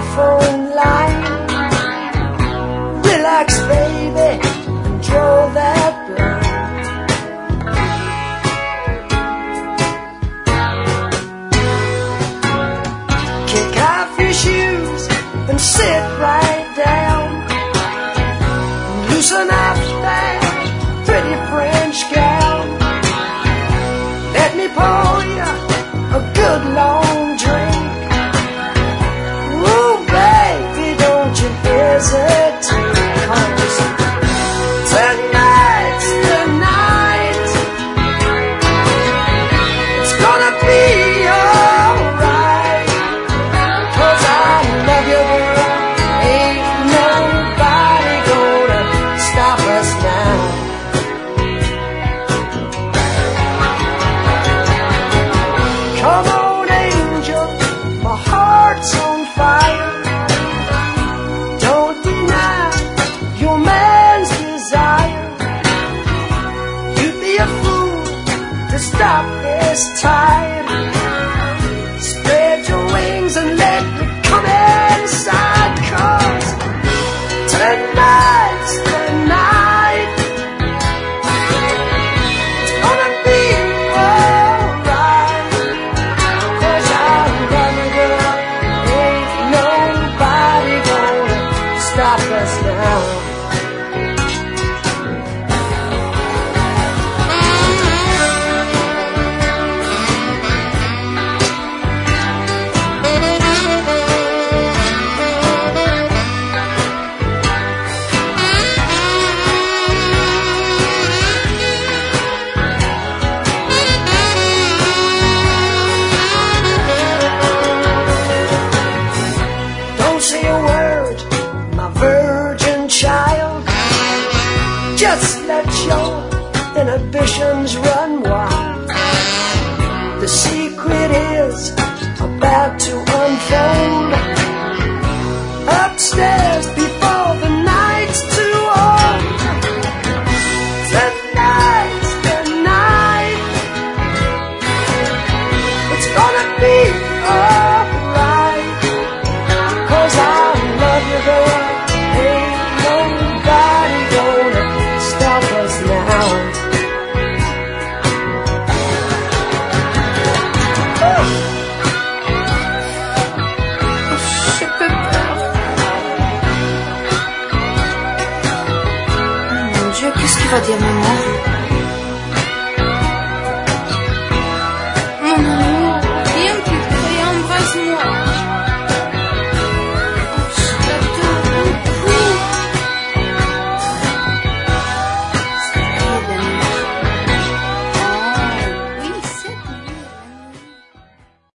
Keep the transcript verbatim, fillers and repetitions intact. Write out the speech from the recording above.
telephone line. Relax, baby, and draw that line. Kick off your shoes and sit right down. Loosen up that pretty French gown. Let me pour you a good long drink. Ooh, baby, don't you hesitate, 'cause tonight's the night. It's gonna be alright, 'cause I love you, girl. Ain't nobody gonna stop us now. Come on, angel, my heart's on fire. Don't deny your man's desire. You'd be a fool to stop this tide. Spread your wings and let me come inside, 'cause tonight's the night. It's gonna be alright, 'cause I love you, girl. Ain't nobody gonna stop us now. Don't say a word, my virgin child. Just let your inhibitions run wild. The secret is about to unfold. Upstairs before the night's too old. Tonight's the night. It's gonna be alright, 'cause I love you, girl. Ain't nobody gonna stop us now. Oh, shit, Mon Dieu, qu'est-ce qu'il va dire maman? Mon ami.